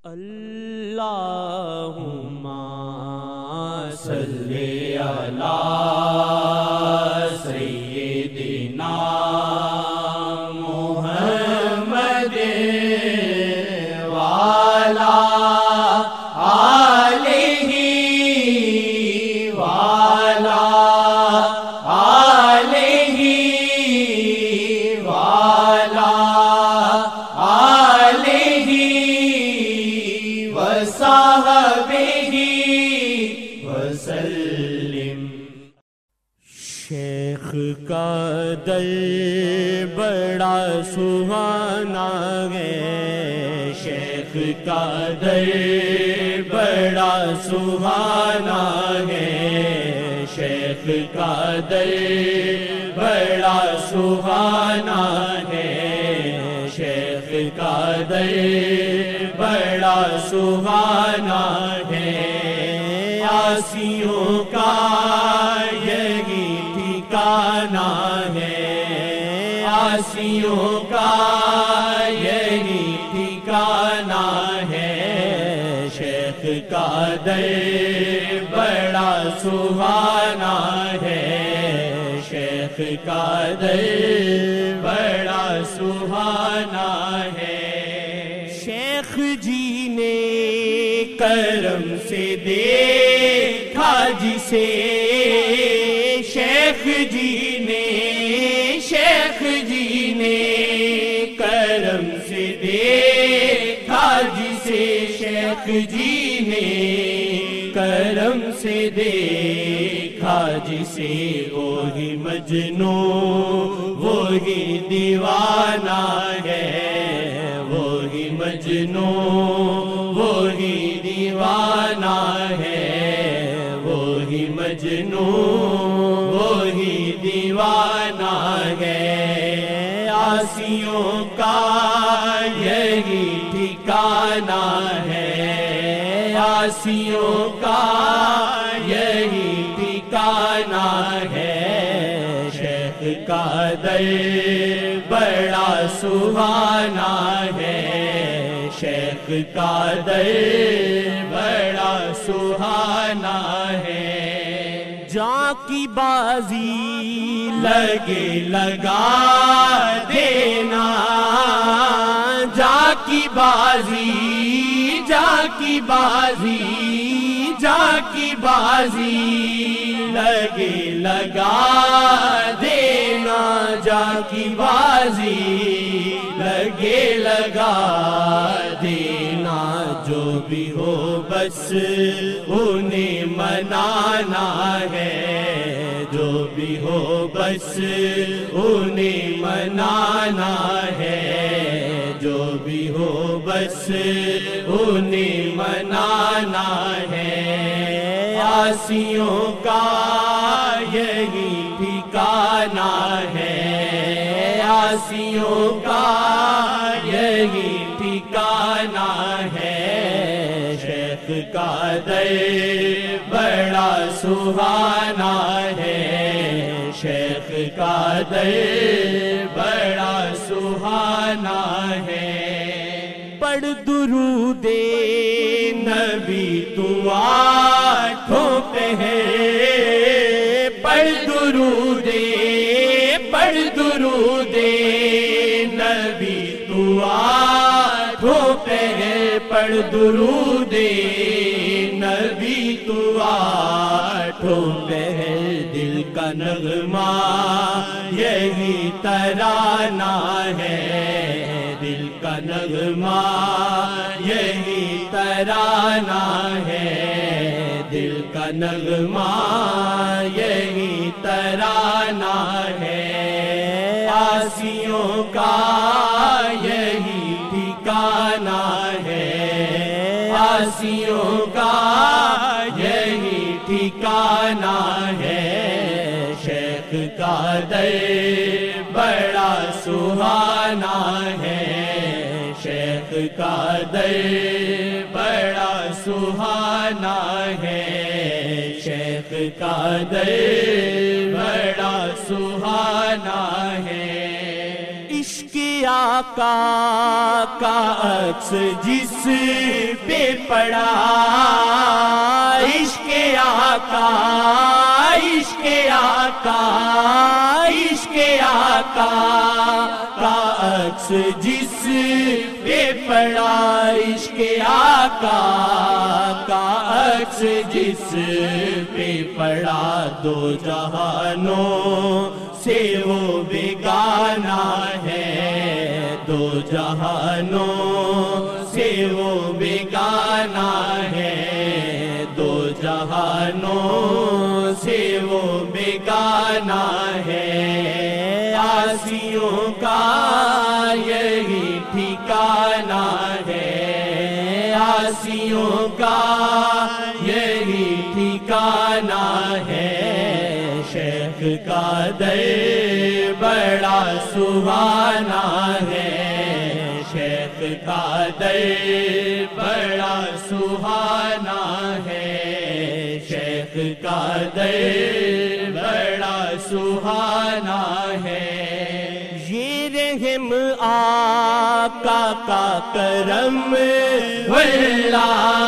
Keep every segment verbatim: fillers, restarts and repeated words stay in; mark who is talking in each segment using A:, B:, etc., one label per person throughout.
A: اللہم صلی علی سیدنا محمد وعلی آلہ وعلی آلہ وعلی آلہ وصحبہ وسلم۔ شیخ کا در بڑا سہانا ہے، شیخ کا در بڑا سہانا ہے، شیخ کا در بڑا سہانا ہے، شیخ کا در بڑا سہانا ہے۔ عاصیوں کا یہی ٹھکانہ ہے، عاصیوں کا یہی ٹھکانہ ہے، شیخ کا در بڑا سہانا ہے، شیخ کا در بڑا سہانا ہے۔ شیخ جی نے کرم سے دیکھا جسے، شیخ جی نے شیخ جی نے کرم سے دیکھا جسے، شیخ جی نے کرم سے دیکھا جسے، وہی مجنوں وہی دیوانہ ہے، وہی مجنوں وہی دیوانہ ہے، وہی مجنوں وہی دیوانہ ہے۔ عاصیوں کا یہی ٹھکانہ ہے، عاصیوں کا یہی ٹھکانہ ہے، شیخ کا در بڑا سہانا ہے، شیخ کا در بڑا سہانا ہے۔ جاں کی بازی لگے لگا دینا، جاں کی بازی جاں کی بازی جاں کی بازی لگے لگا دینا، جاں کی بازی لگے لگا دینا، جو بھی ہو بس انہیں منانا ہے، جو بھی ہو بس انہیں منانا ہے، جو بھی ہو بس انہیں منانا ہے۔ عاصیوں کا یہی ٹھکانہ ہے، عاصیوں کا یہی ٹھکانہ ہے، شیخ کا در بڑا سہانا ہے، شیخ کا در بڑا سہانا ہے۔ پڑھ درود نبی تو آٹھوں پہ ہے، پڑھ درود پڑھ درود نبی تو آٹھوں پہ ہے، پڑھ درود نبی تو آٹھوں پہ ہے، دل کا نغمہ یہی ترانہ ہے، دل کا نغمہ یہی ترانہ ہے، دل کا نغمہ یہی ترانہ ہے۔ عاصیوں کا یہی ٹھکانہ ہے، عاصیوں کا یہی ٹھکانہ ہے، شیخ کا در بڑا سہانا ہے، شیخ کا در بڑا سہانا ہے، شیخ کا در بڑا سہانا ہے۔ عشق آقا کا عکس جس پہ پڑا، عشق آقا عشق آقا عشق آقا کا عکس جس پہ پڑا، عشق آقا کا عکس جس پہ پڑا، دو جہانوں سے وہ بیگانہ ہے، دو جہانوں سے وہ بیگانہ ہے، دو جہانوں سے وہ بیگانہ ہے، عاصیوں کا یہی ٹھکانہ ہے، عاصیوں کا یہی ٹھکانہ ہے، شیخ کا در بڑا سہانا ہے، شیخ کا در بڑا سہانا ہے، شیخ کا در بڑا سہانا ہے، یہ رحم آقا کا کرم واللہ،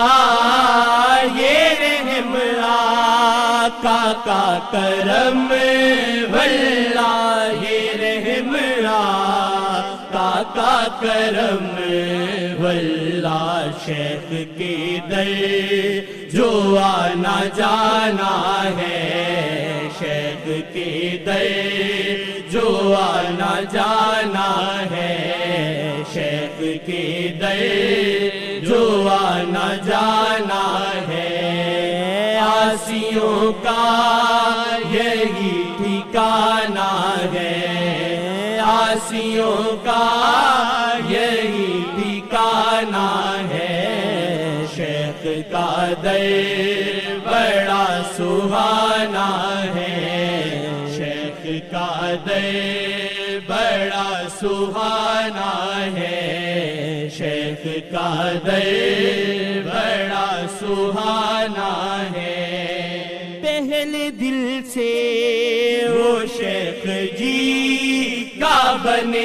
A: یہ رحم آقا کا کرم واللہ، یہ رحم آقا کا کرم واللہ، شیخ کے در جو آنا جانا ہے، شیخ کے در جو آنا جانا ہے، شیخ کے در جو آنا جانا ہے، عاصیوں کا یہی ٹھکانہ ہے، عاصیوں کا یہی ٹھکانہ ہے، شیخ کا در بڑا سہانا ہے، شیخ کا در بڑا سہانا ہے، شیخ کا در بڑا سہانا ہے، پہلے دل سے وہ شیخ جی کا بنے،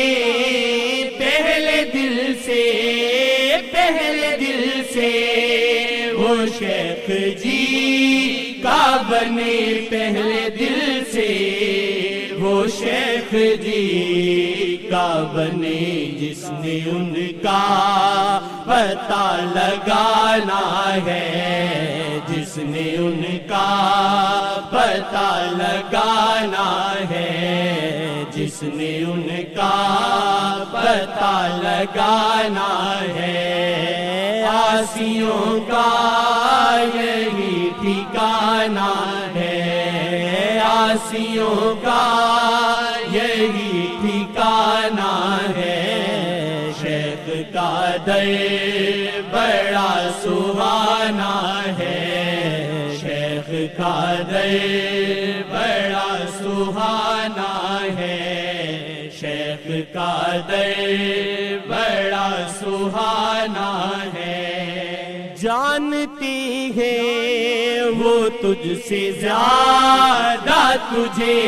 A: پہلے دل سے پہلے دل سے وہ شیخ جی کا بنے، پہلے دل سے وہ شیخ جی کا بنے، جس نے ان کا پتہ لگانا ہے، جس نے ان کا پتہ لگانا ہے، جس نے ان کا پتہ لگانا ہے، عاصیوں کا یہی ٹھکانہ ہے، عاصیوں کا یہی ٹھکانہ ہے، شیخ کا در بڑا سہانا ہے، شیخ کا در بڑا سہانا ہے، شیخ کا در بڑا سہانا ہے، جانتے ہیں وہ تجھ سے زیادہ تجھے،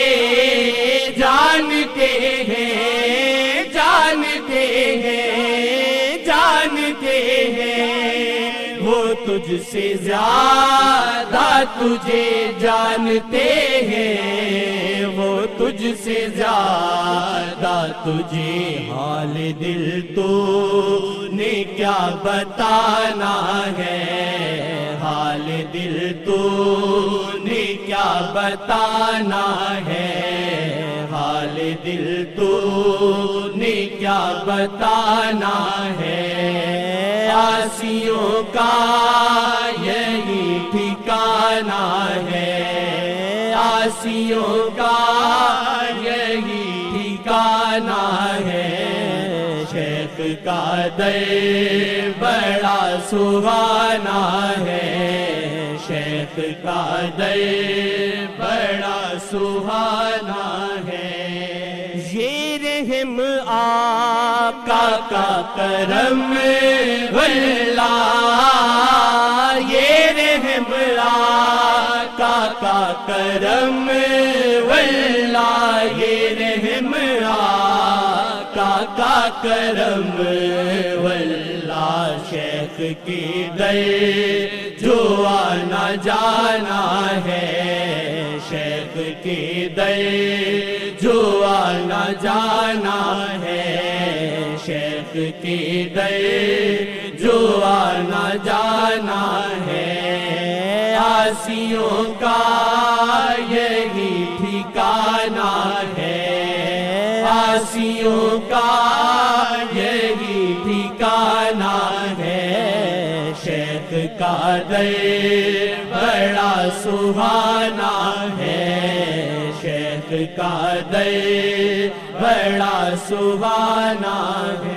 A: جانتے ہیں جانتے ہیں جانتے ہیں وہ تجھ سے زیادہ تجھے، جانتے ہیں وہ تجھ سے زیادہ تجھے، حال دل تو نے کیا بتانا ہے، حال دل تو نے کیا بتانا ہے، حال دل تو نے کیا بتانا ہے، عاصیوں کا یہی ٹھکانہ ہے، عاصیوں کا یہی ٹھکانہ ہے، شیخ کا در بڑا سہانا ہے، شیخ کا در بڑا سہانا ہے، یہ رحم آقا کا کرم واللہ، یہ رحم آقا کا کرم واللہ، یہ رحم آقا کرم واللہ شیخ کی در جو آنا جانا ہے، شیخ کی در جو آنا جانا ہے، شیخ کی در جو آنا جانا ہے، عاصیوں کا یہی ٹھکانہ ہے، عاصیوں کا یہی ٹھکانہ ہے، شیخ کا در بڑا سہانا ہے، شیخ کا در بڑا سہانا ہے۔